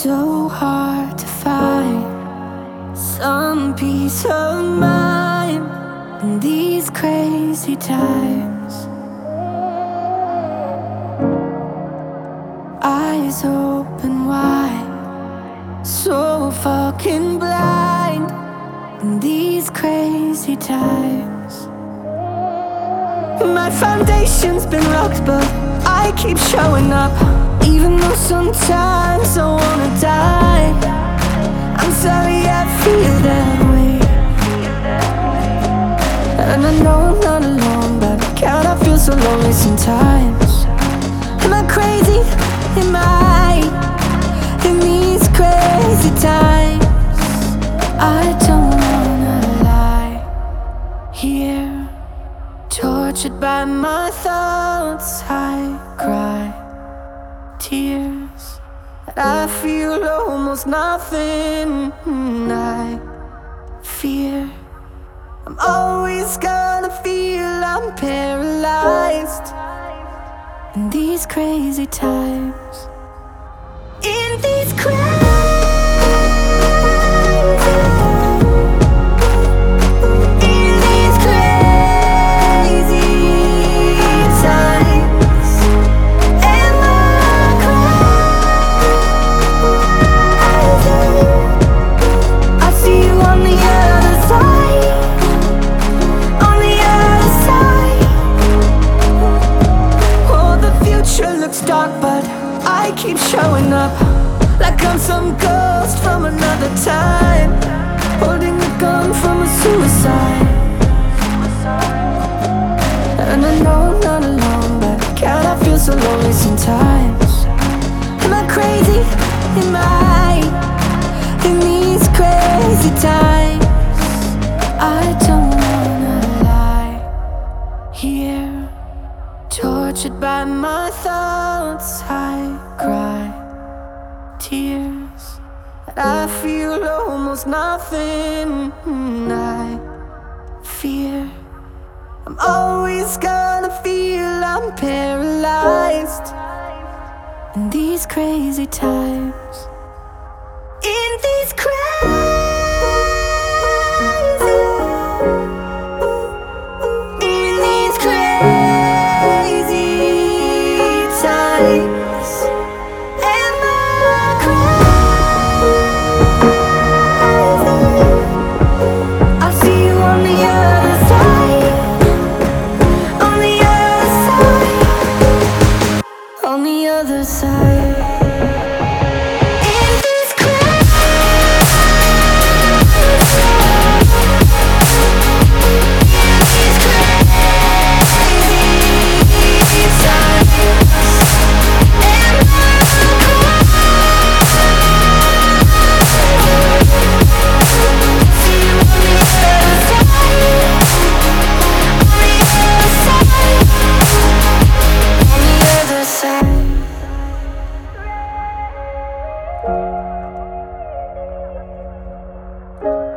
so hard to find some peace of mind in these crazy times. Eyes open wide, so fucking blind in these crazy times. My foundation's been rocked, but I keep showing up, even though sometimes I wanna die. I'm sorry I feel that way, and I know I'm not alone, but God, I feel so lonely sometimes. Am I crazy? Am I in these crazy times? I don't wanna lie here, tortured by my thoughts. I cry tears that I feel almost nothing. I fear I'm always gonna feel I'm paralyzed in these crazy times. In these crazy dark, but I keep showing up like I'm some ghost from another time, holding a gun from a suicide. And I know I'm not alone, but God, I feel so lonely sometimes. Am I crazy? Am I in these crazy times? I don't wanna lie here, tortured by my thoughts. I cry tears that I feel almost nothing. I fear I'm always gonna feel I'm paralyzed in these crazy times. In these crazy other side. You